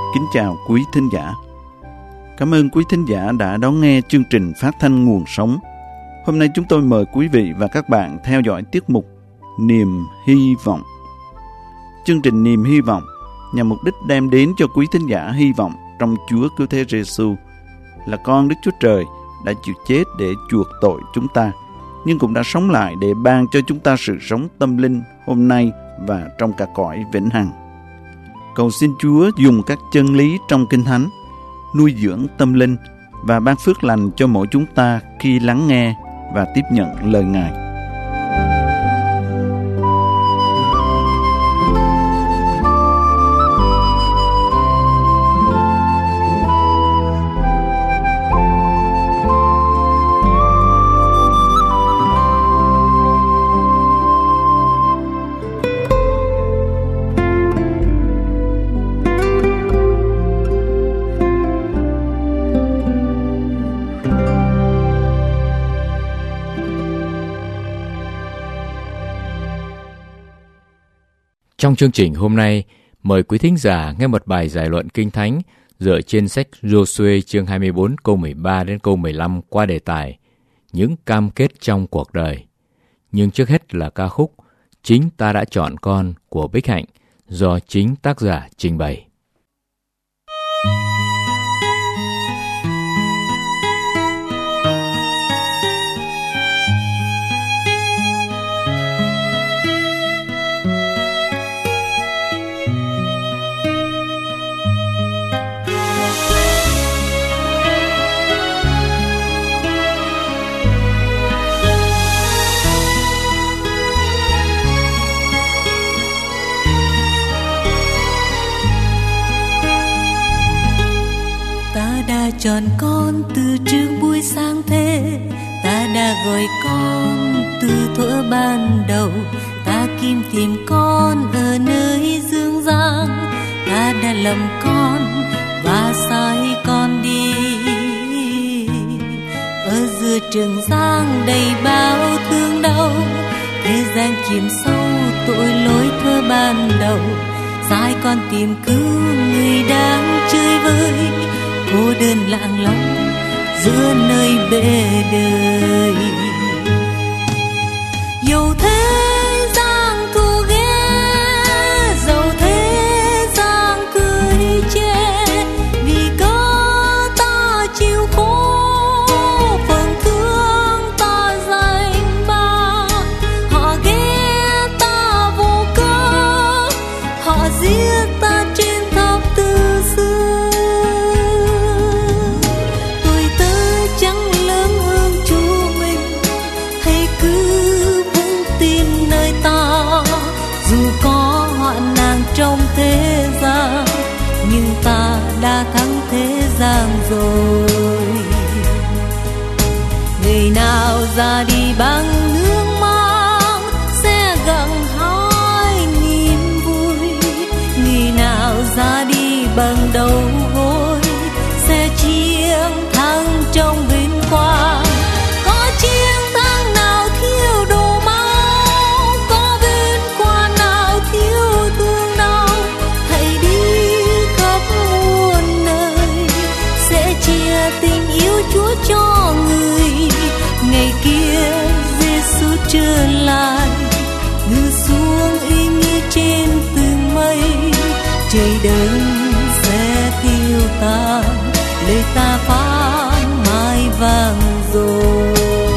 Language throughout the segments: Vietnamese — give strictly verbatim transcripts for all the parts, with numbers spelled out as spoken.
Kính chào quý thính giả. Cảm ơn quý thính giả đã đón nghe chương trình phát thanh Nguồn Sống. Hôm nay chúng tôi mời quý vị và các bạn theo dõi tiết mục Niềm Hy Vọng. Chương trình Niềm Hy Vọng nhằm mục đích đem đến cho quý thính giả hy vọng trong Chúa Cứu Thế Giêsu là con Đức Chúa Trời đã chịu chết để chuộc tội chúng ta, nhưng cũng đã sống lại để ban cho chúng ta sự sống tâm linh hôm nay và trong cả cõi vĩnh hằng. Cầu xin Chúa dùng các chân lý trong Kinh Thánh nuôi dưỡng tâm linh và ban phước lành cho mỗi chúng ta khi lắng nghe và tiếp nhận lời Ngài. Trong chương trình hôm nay, mời quý thính giả nghe một bài giải luận Kinh Thánh dựa trên sách Giô-suê chương hai mươi bốn câu mười ba đến câu mười lăm qua đề tài Những cam kết trong cuộc đời. Nhưng trước hết là ca khúc Chính Ta Đã Chọn Con của Bích Hạnh do chính tác giả trình bày. Chọn con từ trước buổi sáng thế, ta đã gọi con từ thuở ban đầu. Ta tìm tìm con ở nơi dương gian, ta đã lầm con và sai con đi. Ở giữa trường giang đầy bao thương đau, thế gian chìm sâu tội lỗi thuở ban đầu. Sai con tìm cứu người đang chơi vơi, cô đơn lặng lẽ giữa nơi bể đời. Dẫu thế gian thù ghét, dẫu thế gian cười chê, vì có ta chịu khổ, phần thương ta dành ba. Họ ghét ta vô cớ, họ giết ta trên tháp từ xưa. Trong thế gian, nhưng ta đã thắng thế gian rồi. Người nào ra đi bằng nước mắt sẽ gặt hái niềm vui, người nào ra đi bằng đầu gối sẽ chiến thắng trong vinh quang. Có chiến thắng nào thiếu đồ máu, có vinh quang nào thiếu thương. Tình yêu Chúa cho người, ngày kia Giêsu trở lại, ngự xuống uy nghi trên từng mây. Trời đất sẽ tiêu tan, lời ta phán mãi vang rồi.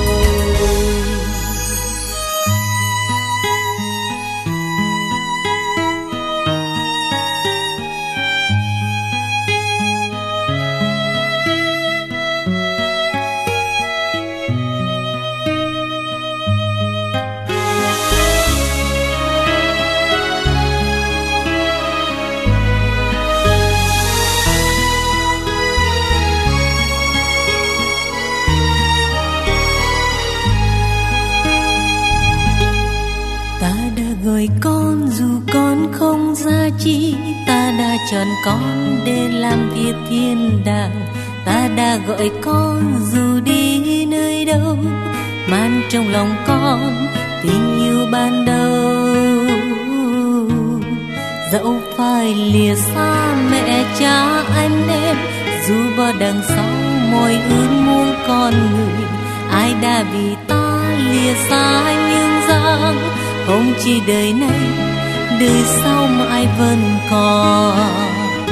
Gọi con dù con không giá trị, ta đã chọn con để làm việc thiên đàng. Ta đã gọi con dù đi nơi đâu, mang trong lòng con tình yêu ban đầu. dẫu phải lìa xa mẹ cha anh em, dù bao đằng sau môi ước muôn con người. Ai đã vì ta lìa xa nhưng rằng không chỉ đời này, đời sau mãi vẫn còn.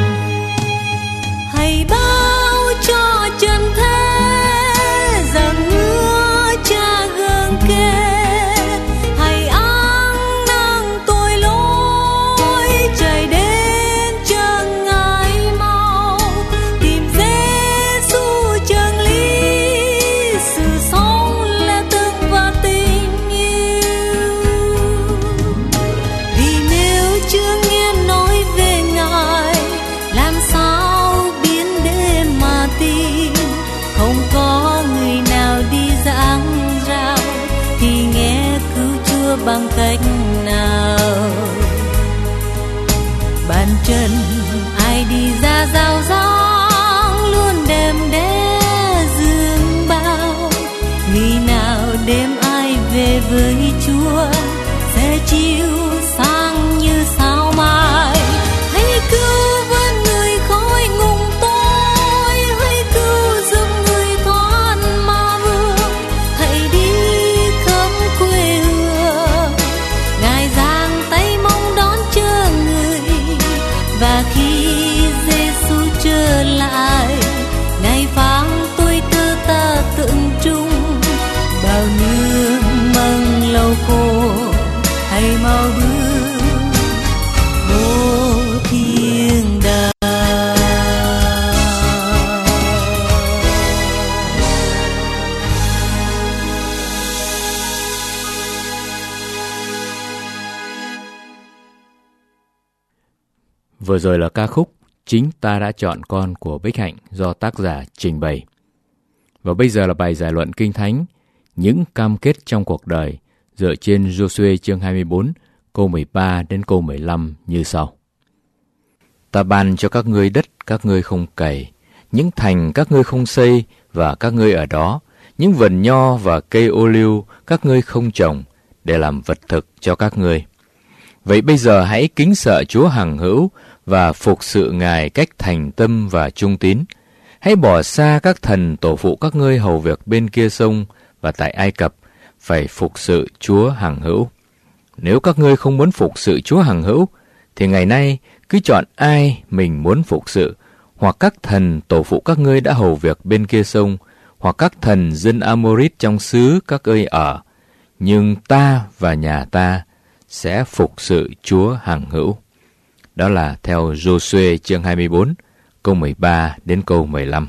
Hãy bao cho trần thế rằng hứa cha gần kề. Hãy ăn năn tội lỗi, chạy đến chân Ngài mau, tìm Giê-xu chân lý, sự sống là từng và tình yêu. Vì nếu chưa nghe nói về Ngài, làm sao biết để mà tin? Không có người nào đi giảng rao thì nghe cứu Chúa bằng cách nào? Bàn chân ai đi ra giao giảng luôn đem đế dương bao. Nghĩ nào đêm ai về với Chúa sẽ chiếu sáng như sao mai. Hãy cứu vớt người khỏi ngùng tối, hãy cứu giúp người thoát ma vương. Hãy đi khắp quê hương, Ngài giang tay mong đón chờ người. Và khi Giê-xu trở lại, Ngài phán tôi tơ ta tượng trưng. Bao nước măng lâu khô hãy mau bước vô thiên đàng. Vừa rồi là ca khúc Chính Ta Đã Chọn Con của Bích Hạnh do tác giả trình bày. Và bây giờ là bài giải luận Kinh Thánh, những cam kết trong cuộc đời, dựa trên Giô-suê chương hai mươi bốn, câu mười ba đến câu mười lăm như sau. Ta ban cho các ngươi đất các ngươi không cày, những thành các ngươi không xây và các ngươi ở đó, những vườn nho và cây ô liu các ngươi không trồng, để làm vật thực cho các ngươi. Vậy bây giờ hãy kính sợ Chúa hằng hữu và phục sự Ngài cách thành tâm và trung tín. Hãy bỏ xa các thần tổ phụ các ngươi hầu việc bên kia sông và tại Ai Cập, phải phục sự Chúa hằng hữu. Nếu các ngươi không muốn phục sự Chúa hằng hữu, thì ngày nay cứ chọn ai mình muốn phục sự, hoặc các thần tổ phụ các ngươi đã hầu việc bên kia sông, hoặc các thần dân Amorit trong xứ các ngươi ở. Nhưng ta và nhà ta sẽ phục sự Chúa hằng hữu. Đó là theo Giô-suê chương hai mươi bốn, câu mười ba đến câu mười lăm.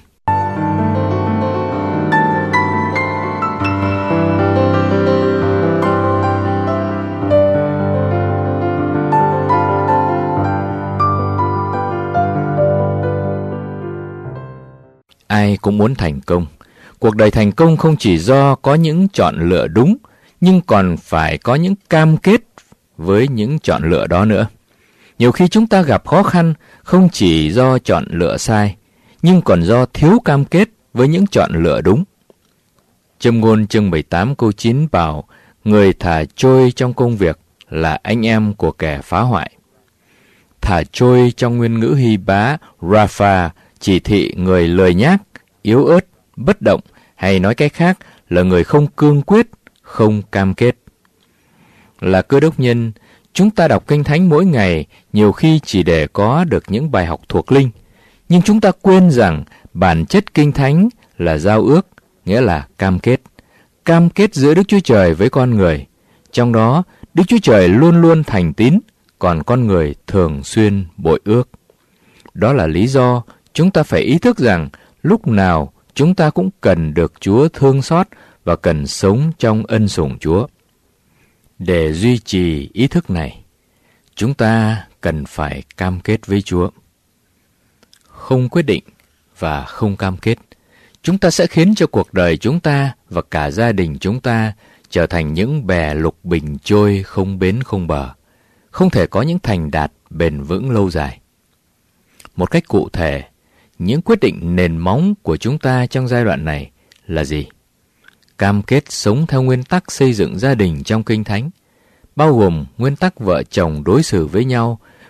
Ai cũng muốn thành công. Cuộc đời thành công không chỉ do có những chọn lựa đúng, nhưng còn phải có những cam kết với những chọn lựa đó nữa. Nhiều khi chúng ta gặp khó khăn không chỉ do chọn lựa sai, nhưng còn do thiếu cam kết với những chọn lựa đúng. Châm ngôn chương mười tám câu chín bảo, người thả trôi trong công việc là anh em của kẻ phá hoại. Thả trôi trong nguyên ngữ Hy Bá Rapha chỉ thị người lười nhác, yếu ớt, bất động, hay nói cách khác là người không cương quyết, không cam kết. Là Cơ Đốc nhân, chúng ta đọc Kinh Thánh mỗi ngày nhiều khi chỉ để có được những bài học thuộc linh, nhưng chúng ta quên rằng bản chất Kinh Thánh là giao ước, nghĩa là cam kết. Cam kết giữa Đức Chúa Trời với con người. Trong đó, Đức Chúa Trời luôn luôn thành tín, còn con người thường xuyên bội ước. Đó là lý do chúng ta phải ý thức rằng lúc nào chúng ta cũng cần được Chúa thương xót và cần sống trong ân sủng Chúa. Để duy trì ý thức này, chúng ta cần phải cam kết với Chúa. Không quyết định và không cam kết, chúng ta sẽ khiến cho cuộc đời chúng ta và cả gia đình chúng ta trở thành những bè lục bình trôi không bến không bờ, không thể có những thành đạt bền vững lâu dài. Một cách cụ thể, những quyết định nền móng của chúng ta trong giai đoạn này là gì? Cam kết sống theo nguyên tắc xây dựng gia đình trong Kinh Thánh, bao gồm nguyên tắc vợ chồng đối xử với nhau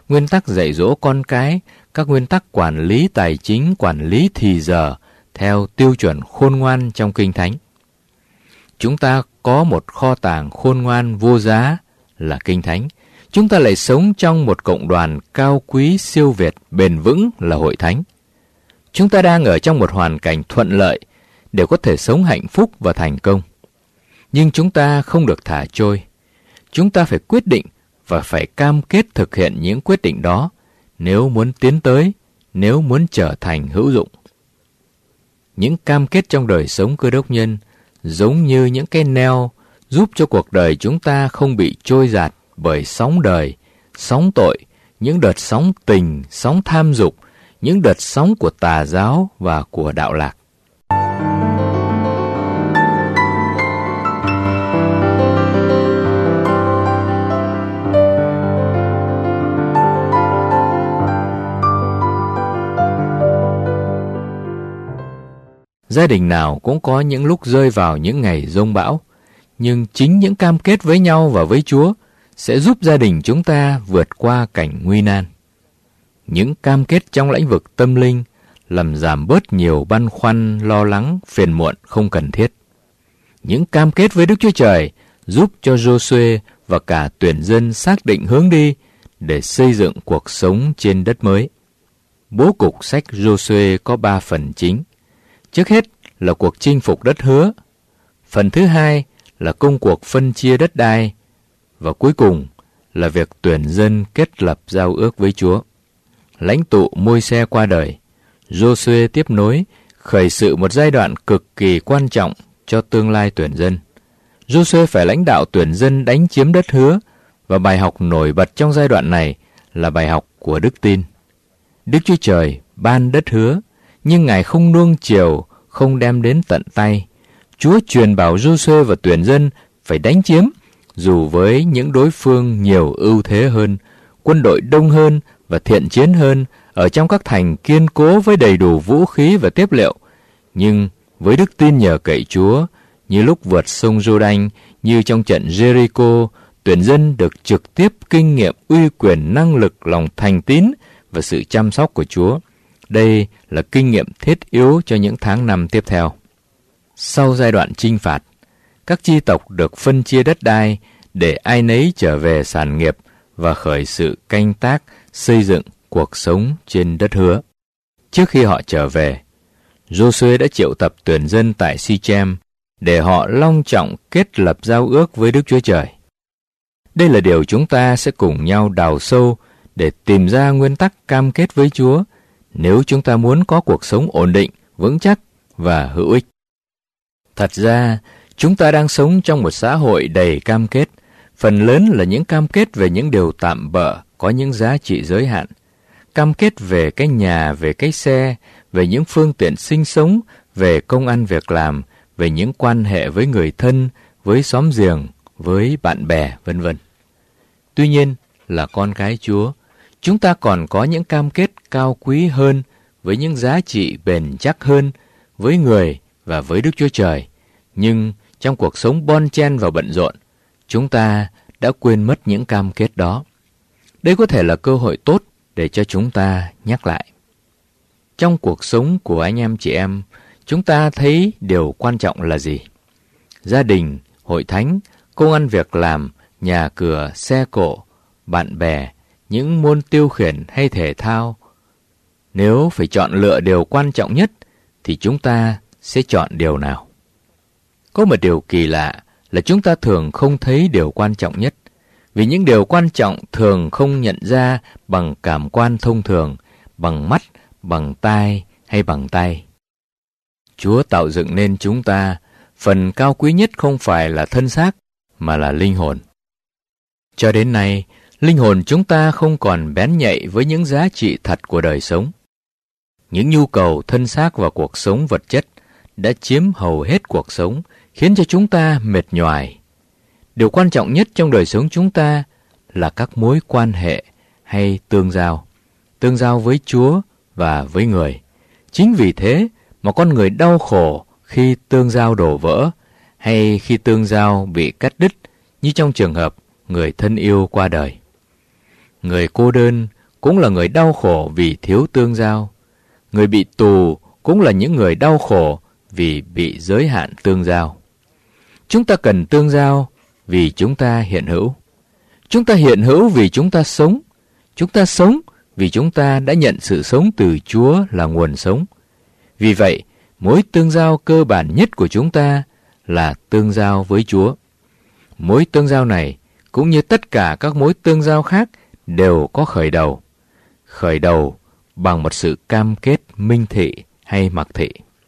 nguyên tắc dạy dỗ con cái, các nguyên tắc quản lý tài chính, quản lý thì giờ theo tiêu chuẩn khôn ngoan trong Kinh Thánh. Chúng ta có một kho tàng khôn ngoan vô giá là Kinh Thánh. Chúng ta lại sống trong một cộng đoàn cao quý siêu việt bền vững là Hội Thánh. Chúng ta đang ở trong một hoàn cảnh thuận lợi để có thể sống hạnh phúc và thành công. Nhưng chúng ta không được thả trôi. Chúng ta phải quyết định và phải cam kết thực hiện những quyết định đó nếu muốn tiến tới, nếu muốn trở thành hữu dụng. Những cam kết trong đời sống Cơ Đốc nhân giống như những cái neo giúp cho cuộc đời chúng ta không bị trôi dạt bởi sóng đời, sóng tội, những đợt sóng tình, sóng tham dục, những đợt sóng của tà giáo và của đạo lạc. Gia đình nào cũng có những lúc rơi vào những ngày giông bão, nhưng chính những cam kết với nhau và với Chúa sẽ giúp gia đình chúng ta vượt qua cảnh nguy nan. Những cam kết trong lĩnh vực tâm linh làm giảm bớt nhiều băn khoăn, lo lắng, phiền muộn không cần thiết. Những cam kết với Đức Chúa Trời giúp cho Giô-suê và cả tuyển dân xác định hướng đi để xây dựng cuộc sống trên đất mới. Bố cục sách Giô-suê có ba phần chính. Trước hết là cuộc chinh phục đất hứa. Phần thứ hai là công cuộc phân chia đất đai. Và cuối cùng là việc tuyển dân kết lập giao ước với Chúa. Lãnh tụ Môi-se qua đời, Giô-suê tiếp nối, khởi sự một giai đoạn cực kỳ quan trọng cho tương lai tuyển dân. Giô-suê phải lãnh đạo tuyển dân đánh chiếm đất hứa, và bài học nổi bật trong giai đoạn này là bài học của đức tin. Đức Chúa Trời ban đất hứa, nhưng Ngài không nuông chiều, không đem đến tận tay. Chúa truyền bảo Giô-suê và tuyển dân phải đánh chiếm, dù với những đối phương nhiều ưu thế hơn, quân đội đông hơn và thiện chiến hơn, ở trong các thành kiên cố với đầy đủ vũ khí và tiếp liệu. Nhưng với đức tin nhờ cậy Chúa, như lúc vượt sông Giô-đanh, như trong trận Jericho, tuyển dân được trực tiếp kinh nghiệm uy quyền, năng lực, lòng thành tín và sự chăm sóc của Chúa. Đây là kinh nghiệm thiết yếu cho những tháng năm tiếp theo. Sau giai đoạn chinh phạt, các chi tộc được phân chia đất đai để ai nấy trở về sản nghiệp và khởi sự canh tác, xây dựng cuộc sống trên đất hứa. Trước khi họ trở về, Giô-suê đã triệu tập tuyển dân tại Si-chem để họ long trọng kết lập giao ước với Đức Chúa Trời. Đây là điều chúng ta sẽ cùng nhau đào sâu để tìm ra nguyên tắc cam kết với Chúa nếu chúng ta muốn có cuộc sống ổn định, vững chắc và hữu ích. Thật ra, chúng ta đang sống trong một xã hội đầy cam kết, phần lớn là những cam kết về những điều tạm bợ, có những giá trị giới hạn. Cam kết về cái nhà, về cái xe, về những phương tiện sinh sống, về công ăn việc làm, về những quan hệ với người thân, với xóm giềng, với bạn bè, vân vân. Tuy nhiên, là con cái Chúa, chúng ta còn có những cam kết cao quý hơn, với những giá trị bền chắc hơn, với người và với Đức Chúa Trời. Nhưng trong cuộc sống bon chen và bận rộn, chúng ta đã quên mất những cam kết đó. Đây có thể là cơ hội tốt để cho chúng ta nhắc lại. Trong cuộc sống của anh em chị em, chúng ta thấy điều quan trọng là gì? Gia đình, hội thánh, công ăn việc làm, nhà cửa, xe cộ, bạn bè, những môn tiêu khiển hay thể thao. Nếu phải chọn lựa điều quan trọng nhất, thì chúng ta sẽ chọn điều nào? Có một điều kỳ lạ là chúng ta thường không thấy điều quan trọng nhất, vì những điều quan trọng thường không nhận ra bằng cảm quan thông thường, bằng mắt, bằng tai hay bằng tay. Chúa tạo dựng nên chúng ta, phần cao quý nhất không phải là thân xác, mà là linh hồn. Cho đến nay, linh hồn chúng ta không còn bén nhạy với những giá trị thật của đời sống. Những nhu cầu thân xác và cuộc sống vật chất đã chiếm hầu hết cuộc sống, khiến cho chúng ta mệt nhoài. Điều quan trọng nhất trong đời sống chúng ta là các mối quan hệ hay tương giao, tương giao với Chúa và với người. Chính vì thế mà con người đau khổ khi tương giao đổ vỡ, hay khi tương giao bị cắt đứt, như trong trường hợp người thân yêu qua đời. Người cô đơn cũng là người đau khổ vì thiếu tương giao. Người bị tù cũng là những người đau khổ vì bị giới hạn tương giao. Chúng ta cần tương giao vì chúng ta hiện hữu. Chúng ta hiện hữu vì chúng ta sống. Chúng ta sống vì chúng ta đã nhận sự sống từ Chúa là nguồn sống. Vì vậy, mối tương giao cơ bản nhất của chúng ta là tương giao với Chúa. Mối tương giao này, cũng như tất cả các mối tương giao khác, đều có khởi đầu. Khởi đầu bằng một sự cam kết minh thị hay mặc thị.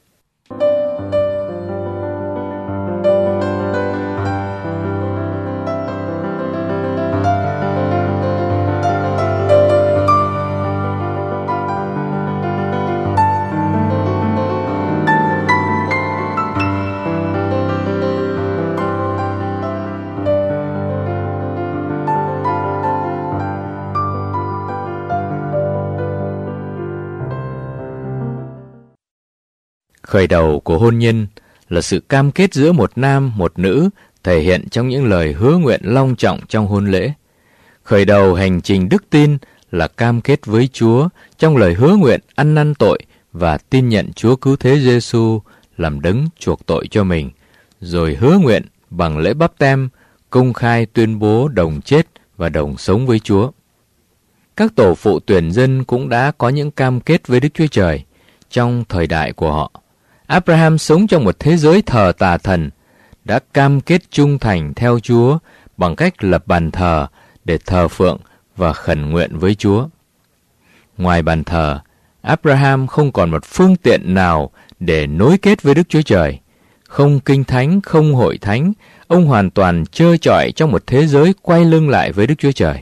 Khởi đầu của hôn nhân là sự cam kết giữa một nam, một nữ, thể hiện trong những lời hứa nguyện long trọng trong hôn lễ. Khởi đầu hành trình đức tin là cam kết với Chúa trong lời hứa nguyện ăn năn tội và tin nhận Chúa cứu thế Giêsu làm đấng chuộc tội cho mình, rồi hứa nguyện bằng lễ báp têm công khai tuyên bố đồng chết và đồng sống với Chúa. Các tổ phụ tuyển dân cũng đã có những cam kết với Đức Chúa Trời trong thời đại của họ. Abraham sống trong một thế giới thờ tà thần, đã cam kết trung thành theo Chúa bằng cách lập bàn thờ để thờ phượng và khẩn nguyện với Chúa. Ngoài bàn thờ, Abraham không còn một phương tiện nào để nối kết với Đức Chúa Trời. Không kinh thánh, không hội thánh, ông hoàn toàn trơ trọi trong một thế giới quay lưng lại với Đức Chúa Trời.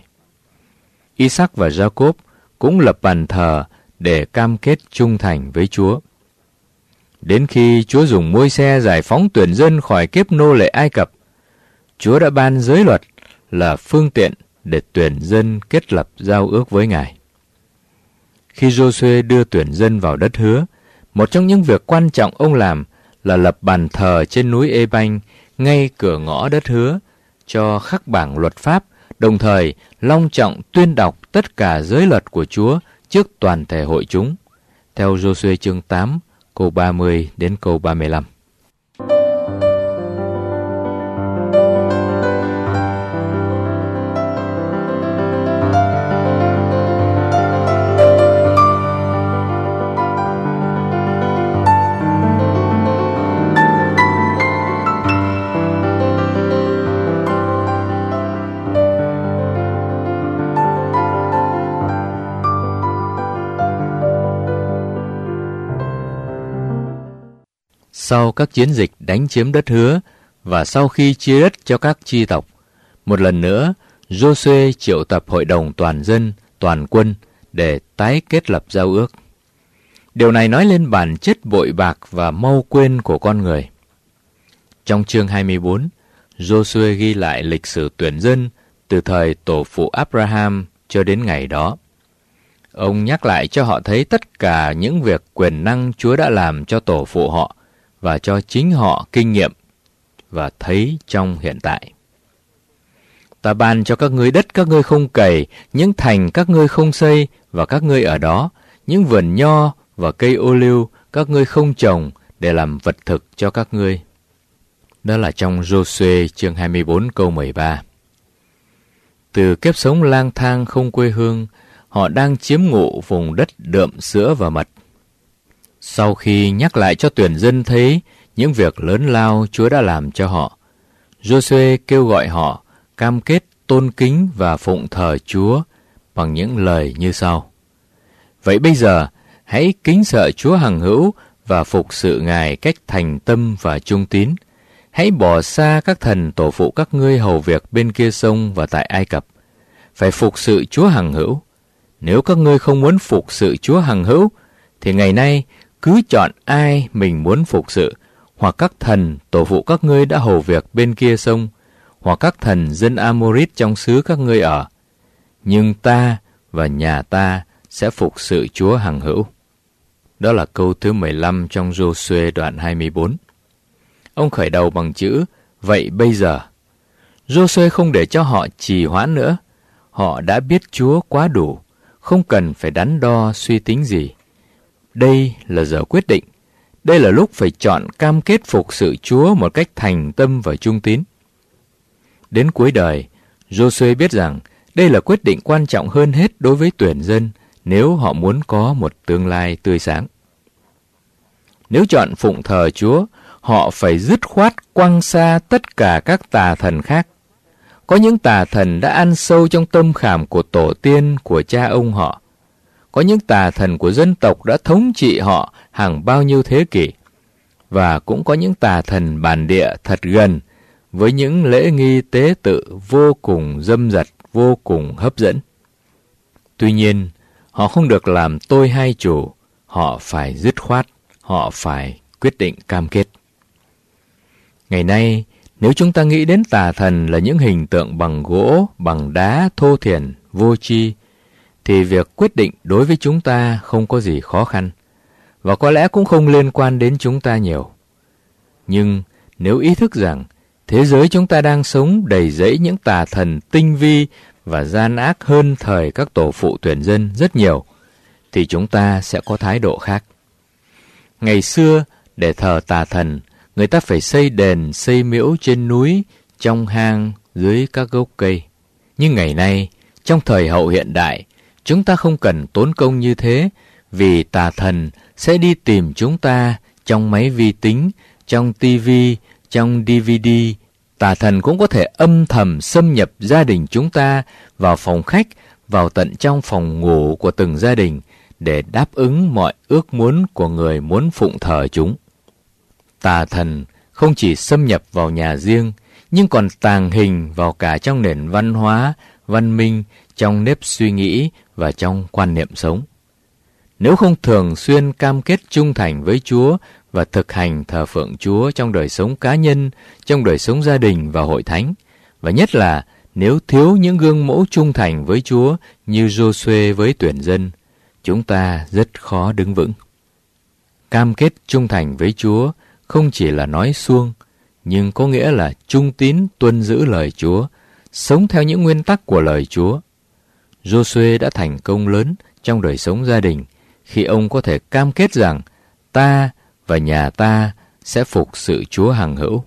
Isaac và Jacob cũng lập bàn thờ để cam kết trung thành với Chúa. Đến khi Chúa dùng Môi-se giải phóng tuyển dân khỏi kiếp nô lệ Ai Cập, Chúa đã ban giới luật là phương tiện để tuyển dân kết lập giao ước với Ngài. Khi Giô-suê đưa tuyển dân vào đất hứa, một trong những việc quan trọng ông làm là lập bàn thờ trên núi Ê-banh ngay cửa ngõ đất hứa cho khắc bảng luật pháp, đồng thời long trọng tuyên đọc tất cả giới luật của Chúa trước toàn thể hội chúng. Theo Giô-suê chương tám, câu ba mươi đến câu ba mươi lăm. Sau các chiến dịch đánh chiếm đất hứa và sau khi chia đất cho các chi tộc, một lần nữa Giô-suê triệu tập hội đồng toàn dân, toàn quân để tái kết lập giao ước. Điều này nói lên bản chất bội bạc và mau quên của con người. Trong chương hai mươi bốn, Giô-suê ghi lại lịch sử tuyển dân từ thời tổ phụ Abraham cho đến ngày đó. Ông nhắc lại cho họ thấy tất cả những việc quyền năng Chúa đã làm cho tổ phụ họ và cho chính họ kinh nghiệm và thấy trong hiện tại. Ta ban cho các ngươi đất các ngươi không cày, những thành các ngươi không xây và các ngươi ở đó, những vườn nho và cây ô liu các ngươi không trồng để làm vật thực cho các ngươi. Đó là trong Giô-suê chương hai mươi bốn câu mười ba. Từ kiếp sống lang thang không quê hương, họ đang chiếm ngụ vùng đất đượm sữa và mật. Sau khi nhắc lại cho tuyển dân thấy những việc lớn lao Chúa đã làm cho họ, Giô-suê kêu gọi họ cam kết tôn kính và phụng thờ Chúa bằng những lời như sau. Vậy bây giờ, hãy kính sợ Chúa hằng hữu và phục sự Ngài cách thành tâm và trung tín. Hãy bỏ xa các thần tổ phụ các ngươi hầu việc bên kia sông và tại Ai Cập. Phải phục sự Chúa hằng hữu. Nếu các ngươi không muốn phục sự Chúa hằng hữu, thì ngày nay cứ chọn ai mình muốn phục sự, hoặc các thần tổ phụ các ngươi đã hầu việc bên kia sông, hoặc các thần dân Amorit trong xứ các ngươi ở. Nhưng ta và nhà ta sẽ phục sự Chúa hằng hữu. Đó là câu thứ mười lăm trong Giô-suê đoạn hai mươi bốn. Ông khởi đầu bằng chữ vậy bây giờ. Giô-suê không để cho họ trì hoãn nữa. Họ đã biết Chúa quá đủ, không cần phải đắn đo suy tính gì. Đây là giờ quyết định. Đây là lúc phải chọn cam kết phục sự Chúa một cách thành tâm và trung tín. Đến cuối đời, Giô-suê biết rằng đây là quyết định quan trọng hơn hết đối với tuyển dân nếu họ muốn có một tương lai tươi sáng. Nếu chọn phụng thờ Chúa, họ phải dứt khoát quăng xa tất cả các tà thần khác. Có những tà thần đã ăn sâu trong tâm khảm của tổ tiên, của cha ông họ. Có những tà thần của dân tộc đã thống trị họ hàng bao nhiêu thế kỷ. Và cũng có những tà thần bản địa thật gần, với những lễ nghi tế tự vô cùng dâm dật, vô cùng hấp dẫn. Tuy nhiên, họ không được làm tôi hai chủ, họ phải dứt khoát, họ phải quyết định cam kết. Ngày nay, nếu chúng ta nghĩ đến tà thần là những hình tượng bằng gỗ, bằng đá, thô thiển, vô tri, thì việc quyết định đối với chúng ta không có gì khó khăn, và có lẽ cũng không liên quan đến chúng ta nhiều. Nhưng nếu ý thức rằng thế giới chúng ta đang sống đầy rẫy những tà thần tinh vi và gian ác hơn thời các tổ phụ tuyển dân rất nhiều, thì chúng ta sẽ có thái độ khác. Ngày xưa, để thờ tà thần, người ta phải xây đền, xây miễu trên núi, trong hang, dưới các gốc cây. Nhưng ngày nay, trong thời hậu hiện đại, chúng ta không cần tốn công như thế, vì tà thần sẽ đi tìm chúng ta trong máy vi tính, trong tivi, trong đê vê đê. Tà thần cũng có thể âm thầm xâm nhập gia đình chúng ta, vào phòng khách, vào tận trong phòng ngủ của từng gia đình, để đáp ứng mọi ước muốn của người muốn phụng thờ chúng. Tà thần không chỉ xâm nhập vào nhà riêng, nhưng còn tàng hình vào cả trong nền văn hóa, văn minh, trong nếp suy nghĩ và trong quan niệm sống. Nếu không thường xuyên cam kết trung thành với Chúa và thực hành thờ phượng Chúa trong đời sống cá nhân, trong đời sống gia đình và hội thánh, và nhất là nếu thiếu những gương mẫu trung thành với Chúa như Giô-suê với tuyển dân, chúng ta rất khó đứng vững. Cam kết trung thành với Chúa không chỉ là nói suông, nhưng có nghĩa là trung tín tuân giữ lời Chúa, sống theo những nguyên tắc của lời Chúa. Giô-suê đã thành công lớn trong đời sống gia đình khi ông có thể cam kết rằng ta và nhà ta sẽ phục sự Chúa hằng hữu.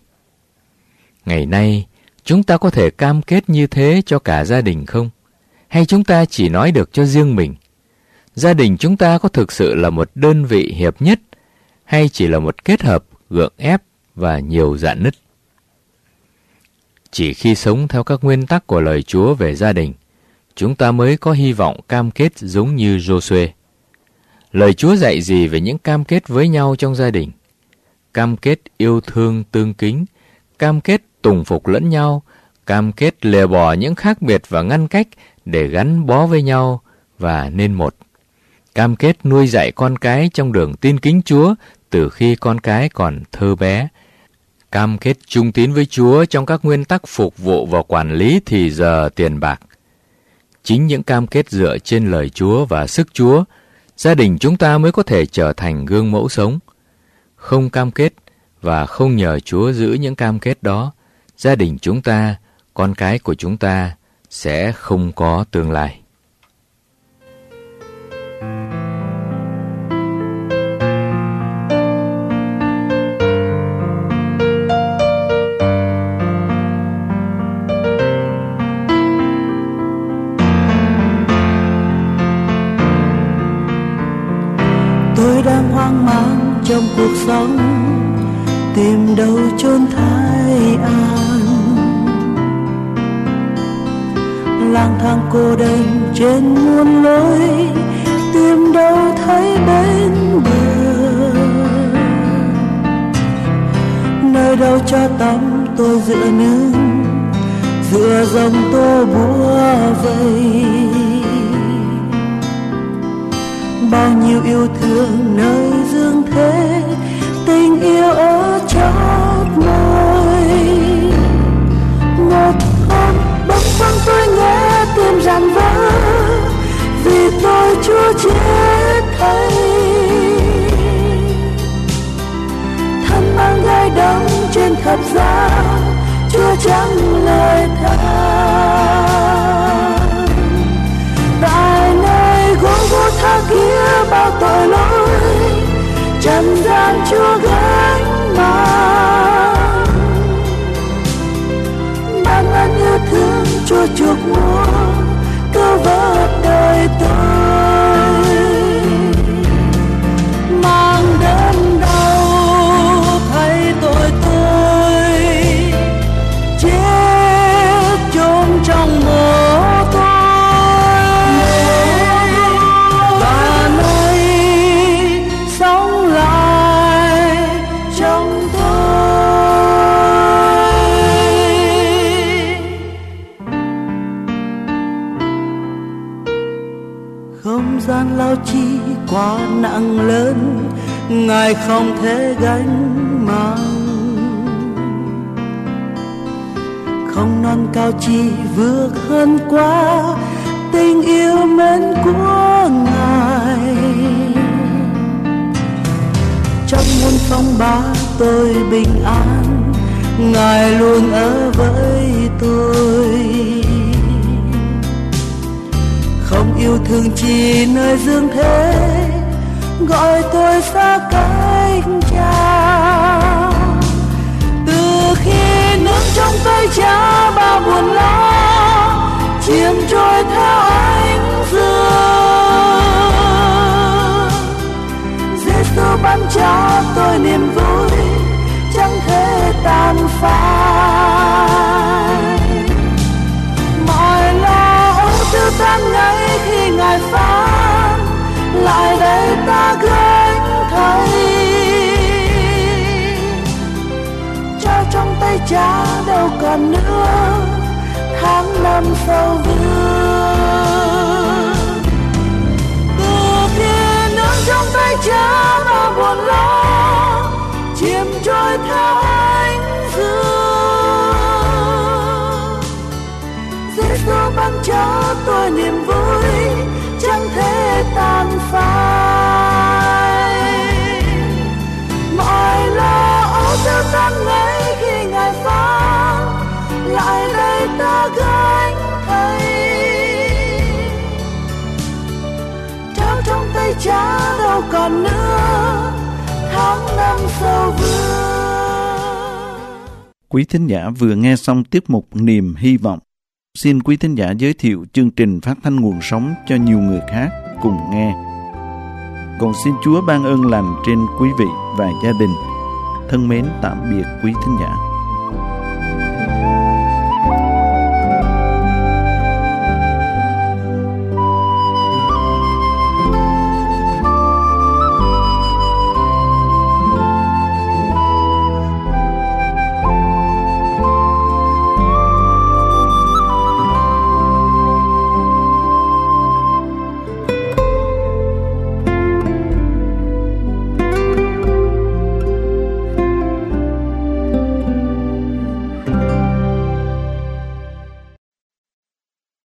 Ngày nay, chúng ta có thể cam kết như thế cho cả gia đình không? Hay chúng ta chỉ nói được cho riêng mình? Gia đình chúng ta có thực sự là một đơn vị hiệp nhất, hay chỉ là một kết hợp gượng ép và nhiều rạn nứt? Chỉ khi sống theo các nguyên tắc của lời Chúa về gia đình, chúng ta mới có hy vọng cam kết giống như Giô-suê. Lời Chúa dạy gì về những cam kết với nhau trong gia đình? Cam kết yêu thương tương kính, cam kết tùng phục lẫn nhau, cam kết lìa bỏ những khác biệt và ngăn cách để gắn bó với nhau và nên một. Cam kết nuôi dạy con cái trong đường tin kính Chúa từ khi con cái còn thơ bé. Cam kết trung tín với Chúa trong các nguyên tắc phục vụ và quản lý thì giờ tiền bạc. Chính những cam kết dựa trên lời Chúa và sức Chúa, gia đình chúng ta mới có thể trở thành gương mẫu sống. Không cam kết và không nhờ Chúa giữ những cam kết đó, gia đình chúng ta, con cái của chúng ta sẽ không có tương lai. Tôi đang hoang mang trong cuộc sống, tìm đâu chốn thái an, lang thang cô đơn trên muôn lối, tìm đâu thấy bên bờ. Nơi đâu cho tắm tôi dựa nương, dựa dòng tô búa vây. Bao nhiêu yêu thương nơi dương thế, tình yêu ở chót môi. Một hôm bỗng vang tôi nghe tim ràn vỡ, vì tôi Chúa chết thay. Thân mang gai đắng trên thập giá, Chúa chẳng lời than. Tại nơi gian Chúa gánh mang, ban ơn yêu thương Chúa chuộc mua, cứu vớt đời tôi. Mang đớn đau thay tội tôi, chết chôn trong mồ tôi, và nay sống lại trong tôi. Không gian lao chi quá nặng lớn, Ngài không thể gánh mang. Không non cao chi vượt hơn quá tình yêu mến của Ngài. Trong muôn phong ba tôi bình an, Ngài luôn ở với tôi. Không yêu thương chỉ nơi dương thế, gọi tôi xa cách Cha. Từ khi nước trong tay Cha bao buồn lo, chìm trôi theo ánh dương. Giêsu ban cho tôi niềm vui chẳng thể tàn phai. Mọi lo âu tiêu tan ngay khi Ngài phán, lại đây ta gánh thay. Cho trong tay Cha đâu còn nữa tháng năm sâu vương. Từ khi nước trong tay Cha mà buồn lo, chìm trôi theo ánh dương. Giêsu ban cho tôi niềm vui chẳng thể tàn phai. Mọi lo âu tiêu tan ngay khi Ngài phán, lại đây ta gánh thay. Trao trong tay Cha đâu còn nữa tháng năm sâu vương. Quý thính giả vừa nghe xong tiết mục Niềm Hy Vọng. Xin quý thính giả giới thiệu chương trình phát thanh nguồn sống cho nhiều người khác cùng nghe. Còn xin Chúa ban ơn lành trên quý vị và gia đình. Thân mến tạm biệt quý thính giả.